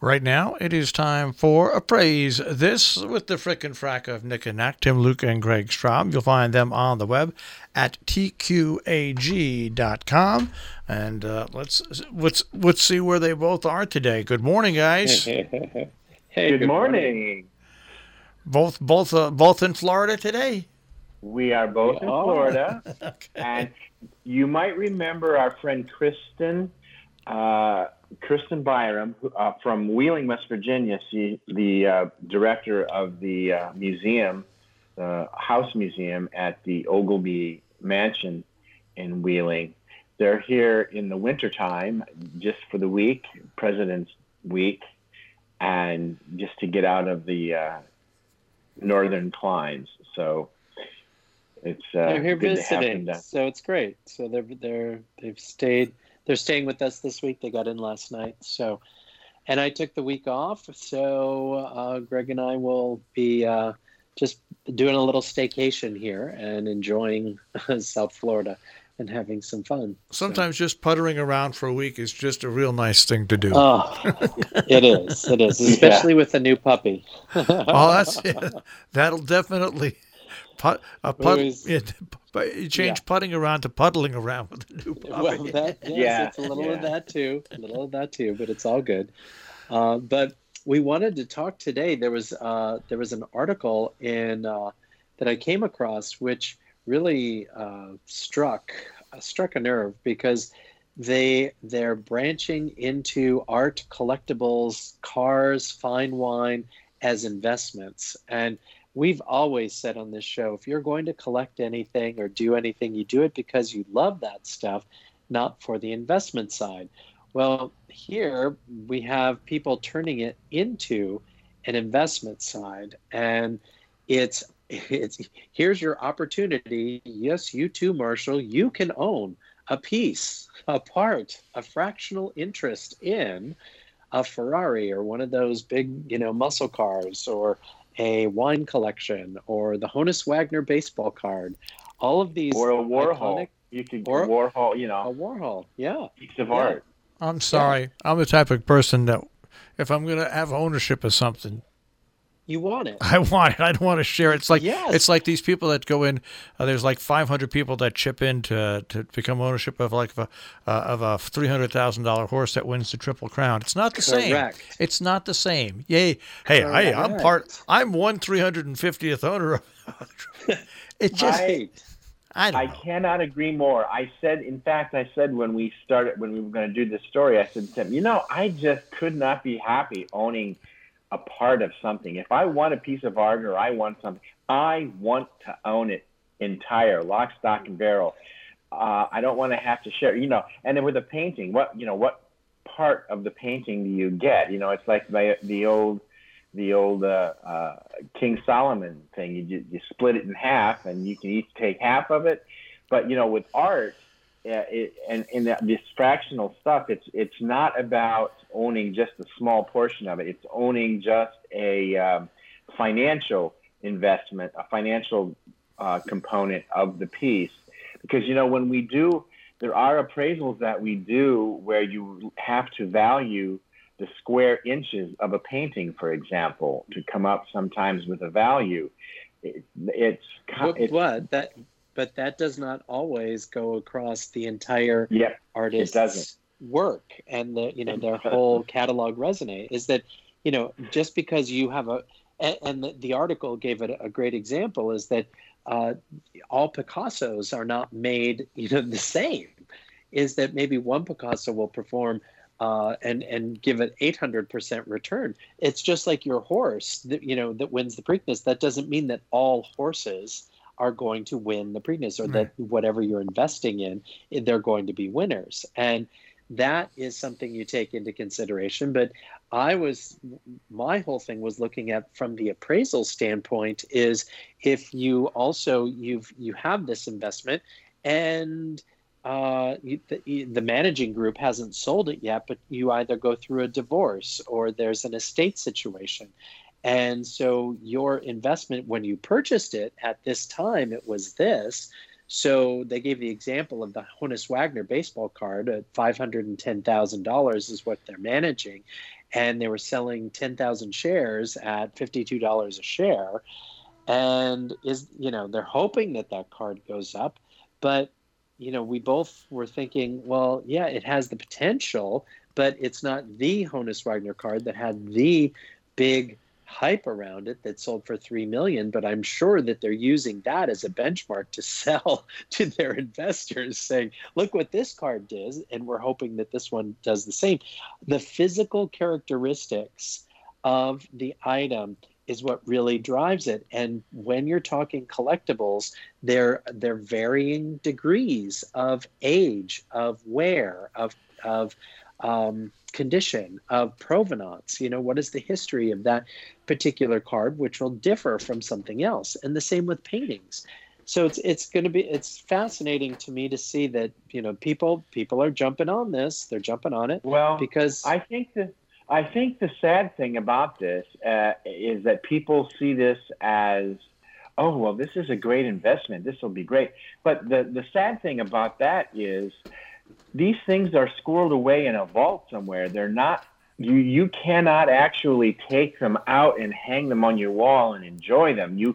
Right now, it is time for Appraise This with the frickin' frack of Nick and Nack, Tim, Luke, and Greg Straub. You'll find them on the web at tqag.com. And let's see where they both are today. Good morning, guys. Hey, good morning. Both in Florida today. We are both in Florida. Okay. And you might remember our friend Kristen Byram from Wheeling, West Virginia. She's the director of the museum, the House Museum at the Ogilvie Mansion in Wheeling. They're here in the wintertime just for the week, President's Week, and just to get out of the northern climes. So it's they're here good visiting, to have them. so it's great. So they've stayed. They're staying with us this week. They got in last night. So, and I took the week off. So Greg and I will be just doing a little staycation here and enjoying South Florida and having some fun. Sometimes just puttering around for a week is just a real nice thing to do. Oh, it is. It is, especially with a new puppy. That'll definitely change putting around to puddling around with a new puppy. Well, it's a little of that too. But it's all good. But we wanted to talk today. There was an article in that I came across which really struck a nerve, because they're branching into art, collectibles, cars, fine wine as investments. And we've always said on this show, if you're going to collect anything or do anything, you do it because you love that stuff, not for the investment side. Well, here we have people turning it into an investment side, and it's here's your opportunity. Yes, you too, Marshall. You can own a piece, a part, a fractional interest in a Ferrari or one of those big, muscle cars, or a wine collection, or the Honus Wagner baseball card. All of these, or a Warhol. You could Warhol, a Warhol, piece of art. I'm sorry. I'm the type of person that if I'm going to have ownership of something, you want it. I want it. I don't want to share it. It's like these people that go in. There's like 500 people that chip in to become ownership of a $300,000 horse that wins the Triple Crown. It's not the same. It's not the same. Yay! Hey, I'm 350th owner of. It just. I cannot agree more. I said when we were going to do this story, I said, Tim, I just could not be happy owning a part of something. If I want a piece of art or I want something, I want to own it entire, lock, stock, and barrel. I don't want to have to share, And then with a painting, what part of the painting do you get? It's like the old King Solomon thing. You split it in half, and you can each take half of it. But with art, this fractional stuff, it's not about owning just a small portion of it. It's owning just a financial investment, a financial component of the piece. Because when we do, there are appraisals that we do where you have to value the square inches of a painting, for example, to come up sometimes with a value. But that does not always go across the entire artist's work and their whole catalog resume. Is that just because you have the article gave it a great example, is that all Picassos are not made the same. Is that maybe one Picasso will perform and give an 800% return. It's just like your horse that wins the Preakness. That doesn't mean that all horses are going to win the Preakness, or that whatever you're investing in, they're going to be winners. And that is something you take into consideration. But my whole thing was looking at from the appraisal standpoint, is if you also you have this investment and the managing group hasn't sold it yet, but you either go through a divorce or there's an estate situation. And so your investment, when you purchased it at this time, it was this. So they gave the example of the Honus Wagner baseball card at $510,000 is what they're managing. And they were selling 10,000 shares at $52 a share. And they're hoping that card goes up. But, we both were thinking, well, yeah, it has the potential, but it's not the Honus Wagner card that had the big hype around it that sold for $3 million. But I'm sure that they're using that as a benchmark to sell to their investors, saying, look what this card does, and we're hoping that this one does the same. The physical characteristics of the item is what really drives it. And when you're talking collectibles, they're varying degrees of age, of wear, of condition, of provenance. What is the history of that particular card, which will differ from something else. And the same with paintings. So it's fascinating to me to see that, people are jumping on this. They're jumping on it. Well, because I think the sad thing about this is that people see this as, oh, well, this is a great investment. This will be great. But the sad thing about that is these things are squirreled away in a vault somewhere. They're not. You cannot actually take them out and hang them on your wall and enjoy them. You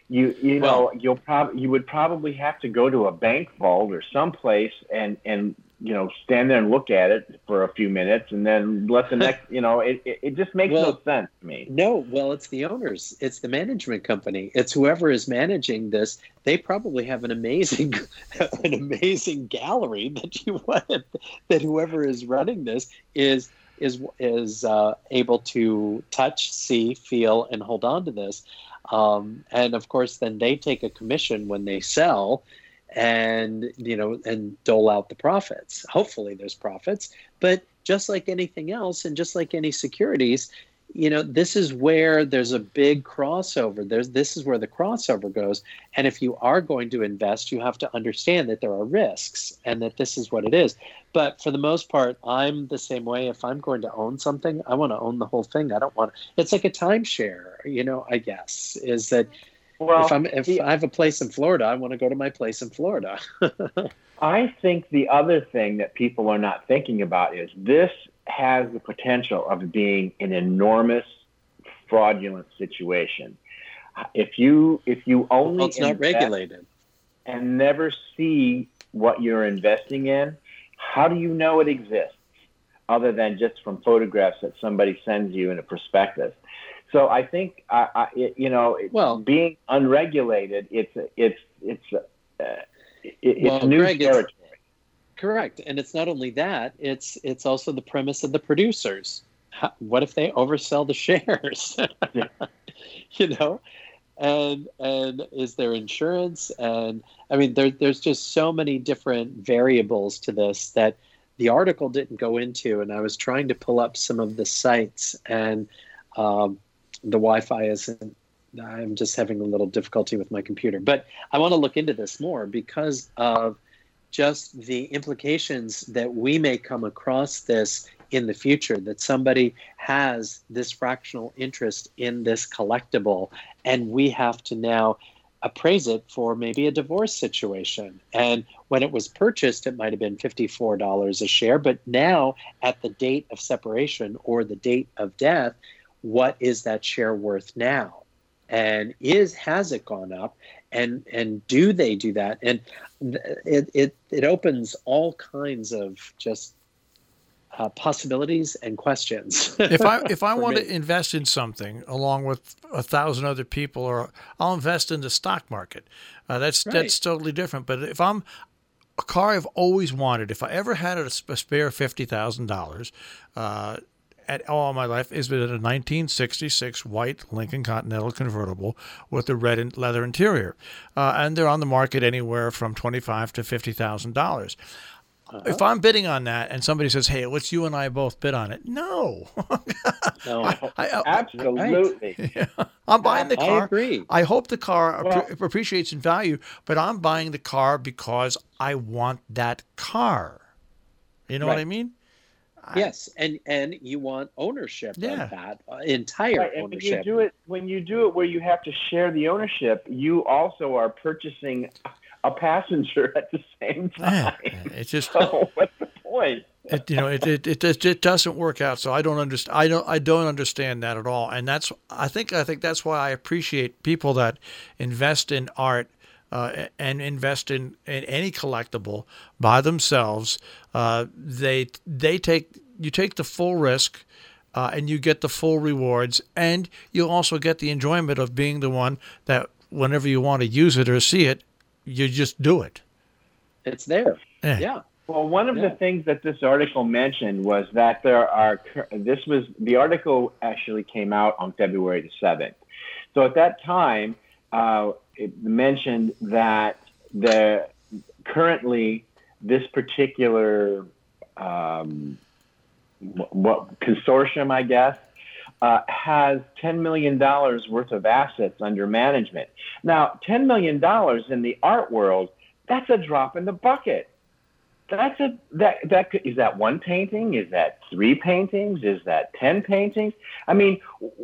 would probably have to go to a bank vault or someplace and stand there and look at it for a few minutes and then let the next, it just makes no sense to me. No, well, it's the owners. It's the management company. It's whoever is managing this. They probably have an amazing gallery that whoever is running this is able to touch, see, feel, and hold on to this. And of course, then they take a commission when they sell, and dole out the profits. Hopefully there's profits, but just like anything else and just like any securities, this is where there's a big crossover. This is where the crossover goes. And if you are going to invest, you have to understand that there are risks and that this is what it is. But for the most part, I'm the same way. If I'm going to own something, I want to own the whole thing. I don't want it's like a timeshare, I guess, is that, well, if I have a place in Florida, I want to go to my place in Florida. I think the other thing that people are not thinking about is this has the potential of being an enormous fraudulent situation. If you only it's not regulated and never see what you're investing in, how do you know it exists other than just from photographs that somebody sends you in a prospectus? So I think, being unregulated, it's new Greg, territory. Correct, and it's not only that; it's also the premise of the producers. What if they oversell the shares? And is there insurance? And I mean, there's just so many different variables to this that the article didn't go into. And I was trying to pull up some of the sites and. The Wi-Fi isn't, I'm just having a little difficulty with my computer. But I want to look into this more because of just the implications that we may come across this in the future, that somebody has this fractional interest in this collectible, and we have to now appraise it for maybe a divorce situation. And when it was purchased, it might have been $54 a share. But now at the date of separation or the date of death, what is that share worth now? And has it gone up? And do they do that? And it opens all kinds of just possibilities and questions. If I want to invest in something along with 1,000 other people, or I'll invest in the stock market, that's totally different. But if I'm a car I've always wanted, if I ever had a spare $50,000. At all my life has been a 1966 white Lincoln Continental convertible with a red leather interior, and they're on the market anywhere from $25,000 to $50,000. If I'm bidding on that and somebody says, "Hey, let's you and I both bid on it," no, absolutely. Yeah. I'm buying the car. I agree. I hope the car appreciates in value, but I'm buying the car because I want that car. You know what I mean? Yes, and you want ownership of that entire ownership. When you do it where you have to share the ownership, you also are purchasing a passenger at the same time. It's just so what's the point? It doesn't work out. So I don't understand. I don't understand that at all. And I think that's why I appreciate people that invest in art and invest in any collectible by themselves. You take the full risk. And you get the full rewards, and you'll also get the enjoyment of being the one that whenever you want to use it or see it, you just do it. It's there. Yeah. Well, one of the things that this article mentioned was that the article actually came out on February the 7th. So at that time, it mentioned that currently this particular what consortium, I guess, has $10 million worth of assets under management. Now, $10 million in the art world, that's a drop in the bucket. Is that one painting? Is that 3 paintings? Is that 10 paintings? I mean,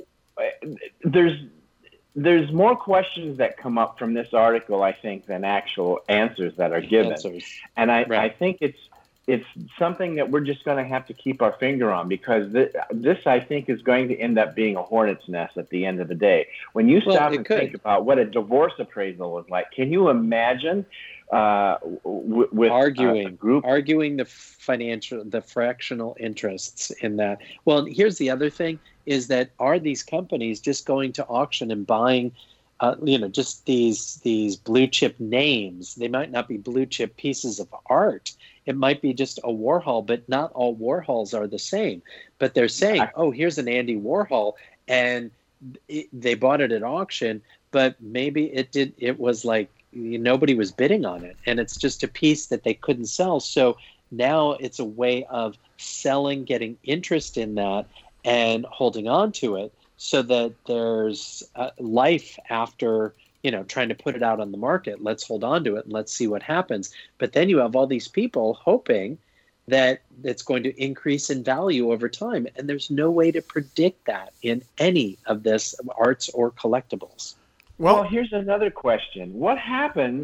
there's more questions that come up from this article, I think, than actual answers that are given. And I think it's something that we're just going to have to keep our finger on, because this, I think, is going to end up being a hornet's nest at the end of the day. When you stop and think about what a divorce appraisal is like, can you imagine with arguing the the fractional interests in that? Well, here's the other thing, is that are these companies just going to auction and buying just these blue chip names? They might not be blue chip pieces of art. It might be just a Warhol, but not all Warhols are the same. But they're saying, oh, here's an Andy Warhol, and they bought it at auction, but maybe it was like nobody was bidding on it, and it's just a piece that they couldn't sell. So now it's a way of selling, getting interest in that, and holding on to it, so that there's life after, trying to put it out on the market. Let's hold on to it and let's see what happens. But then you have all these people hoping that it's going to increase in value over time. And there's no way to predict that in any of this arts or collectibles. Well, here's another question. What happens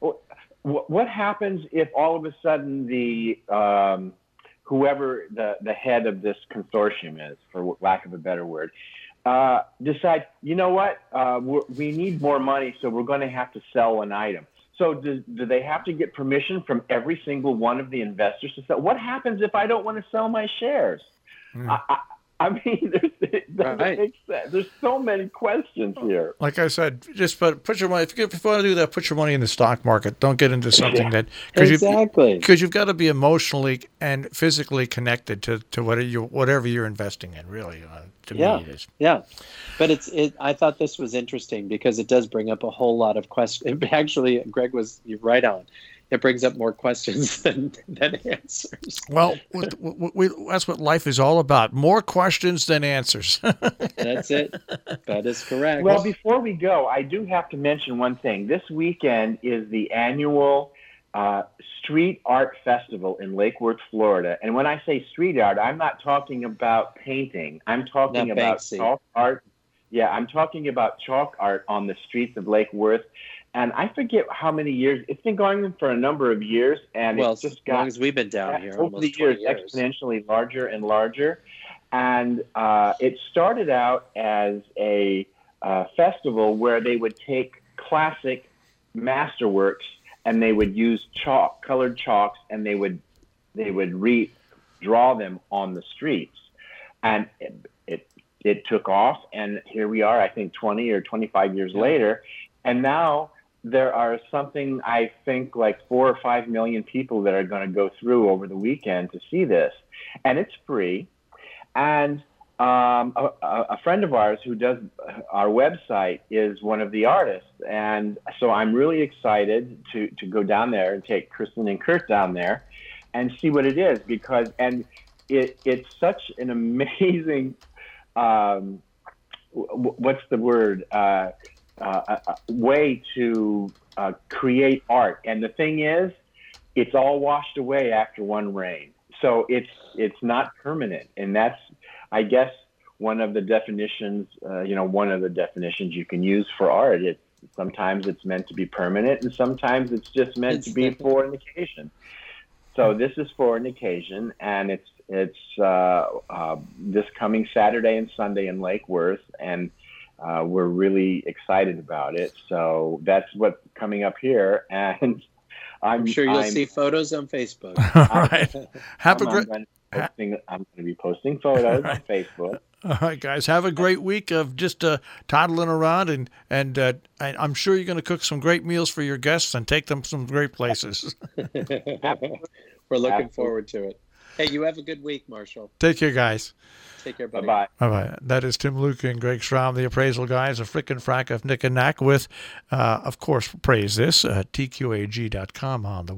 if all of a sudden whoever the head of this consortium is, for lack of a better word, decide, you know what, we need more money, so we're going to have to sell an item. So do they have to get permission from every single one of the investors to sell? What happens if I don't want to sell my shares? I mean, there's so many questions here. Like I said, just put your money. If you want to do that, put your money in the stock market. Don't get into something that because you've got to be emotionally and physically connected to whatever you're investing in. Really, to me, it is. Yeah, but I thought this was interesting because it does bring up a whole lot of questions. Actually, Greg you're right on. It brings up more questions than answers. Well, that's what life is all about. More questions than answers. That's it. That is correct. Well, before we go, I do have to mention one thing. This weekend is the annual Street Art Festival in Lake Worth, Florida. And when I say street art, I'm not talking about painting. I'm talking about chalk art. Yeah, I'm talking about chalk art on the streets of Lake Worth. And I forget how many years. It's been going on for a number of years, and it's just got, as long as we've been down here, over the years, exponentially larger and larger. And it started out as a festival where they would take classic masterworks and they would use colored chalks, and they would redraw them on the streets. And it took off, and here we are, I think 20 or 25 years later, and now there are something, I think, like 4 or 5 million people that are going to go through over the weekend to see this. And it's free. And a friend of ours who does our website is one of the artists. And so I'm really excited to go down there and take Kristen and Kurt down there and see what it is, because it's such an amazing, what's the word, way to create art. And the thing is, it's all washed away after one rain. So it's not permanent. And that's, I guess, one of the definitions, one of the definitions you can use for art. Sometimes it's meant to be permanent, and sometimes it's just meant to be for an occasion. So this is for an occasion, and it's this coming Saturday and Sunday in Lake Worth, and we're really excited about it. So that's what's coming up here, and I'm sure you'll see photos on Facebook. All right. I'm going to be posting photos on Facebook. All right, guys. Have a great week of just toddling around, and I'm sure you're going to cook some great meals for your guests and take them some great places. We're looking forward to it. Hey, you have a good week, Marshall. Take care, guys. Take care, buddy. Bye-bye. Bye-bye. That is Tim Luca and Greg Schramm, the appraisal guys, a frickin' frack of Nick and Knack with, of course, praise this, TQAG.com on the